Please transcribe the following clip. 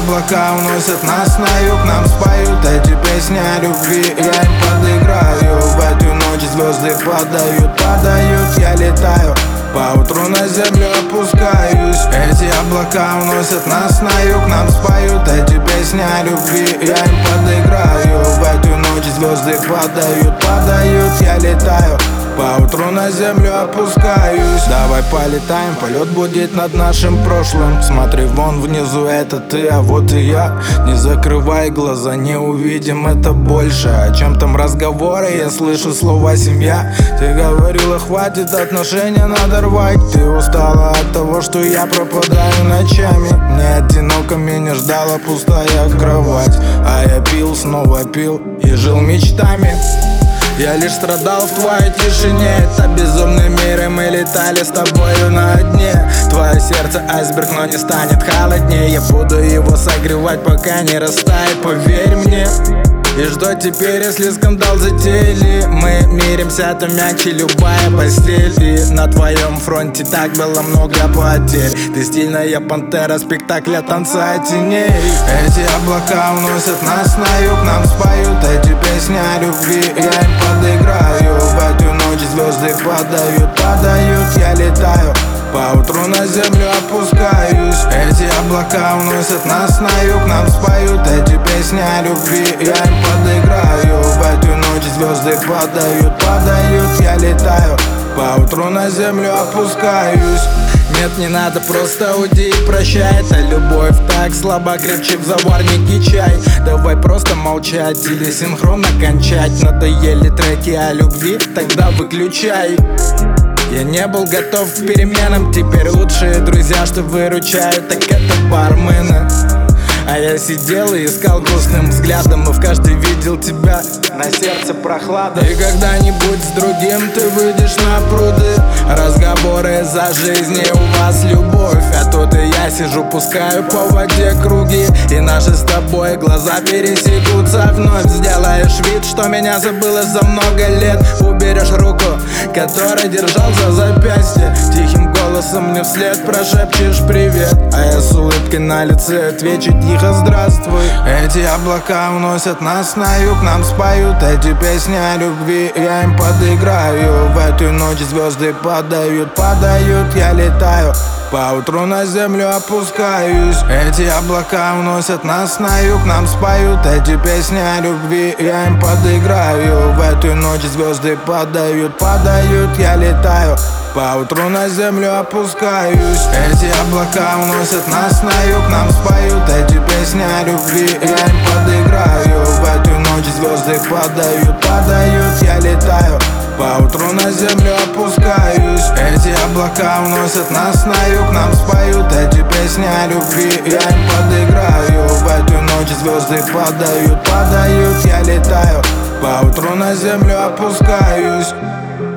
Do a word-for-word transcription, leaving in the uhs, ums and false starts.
облака уносят нас на юг, нам споют эти песни о любви. Я им подыграю, в эту ночь звезды падают, падают, я летаю. Поутру на землю опускаюсь. Эти облака уносят нас на юг, нам споют эти песни о любви. Я им подыграю, в эту ночь звезды падают, падают, я летаю. Поутру на землю опускаюсь. Давай полетаем, полет будет над нашим прошлым. Смотри, вон внизу, это ты, а вот и я. Не закрывай глаза, не увидим это больше. О чем там разговоры, я слышу слова семья. Ты говорила, хватит, отношения надо рвать. Ты устала от того, что я пропадаю ночами. Мне одиноко, меня ждала пустая кровать. А я пил, снова пил и жил мечтами. Я лишь страдал в твоей тишине. Это безумный мир, и мы летали с тобою на дне. Твое сердце айсберг, но не станет холоднее. Я буду его согревать, пока не растает, поверь мне. И что теперь, если скандал затеяли? Мы миримся, это мягче любая постель. И на твоем фронте так было много потерь. Ты стильная пантера спектакля танца теней. Эти облака уносят нас на юг, нам споют эти песни о любви. Я им подыграю, в эту ночь звезды падают, падают, я летаю. Поутру на землю опускаюсь. Эти облака уносят нас на юг, нам споют эти песни о любви. Я им подыграю, в эту ночь звезды падают, падают, я летаю. Поутру на землю опускаюсь. Нет, не надо, просто уйди и прощай. Это любовь так слабо, крепче в заварнике чай. Давай просто молчать или синхронно кончать. Надоели треки о любви, тогда выключай. Я не был готов к переменам, теперь лучшие друзья, что выручают, так это бармены. А я сидел и искал грустным взглядом, и в каждой видел тебя, на сердце прохлада. И когда-нибудь с другим ты выйдешь на пруды. Разговоры за жизнь, и у вас любовь. А тут и я сижу, пускаю по воде круги. И наши с тобой глаза пересекутся вновь. Сделаешь вид, что меня забыла за много лет. Уберешь руку, которой держал за запястье. Тихим голосом мне вслед прошепчешь привет. А я с улыбкой на лице отвечу тихо здравствуй. Эти облака уносят нас на юг, нам споют эти песни о любви. Я им подыграю, в эту ночь звезды падают, падают, я летаю. Поутру на землю опускаюсь. Эти облака уносят нас на юг, нам споют эти песни о любви. Я им подыграю, в эту ночь звезды падают, падают, я летаю. Поутру на землю опускаюсь. Эти облака уносят нас на юг, нам споют эти песни о любви. Я им подыграю, в эту ночь звезды падают, падают, я летаю. Поутру на землю опускаюсь. Эти облака уносят нас на юг, нам споют эти песни о любви. Я им подыграю, в эту ночь звезды падают, падают, я летаю. Поутру на землю опускаюсь.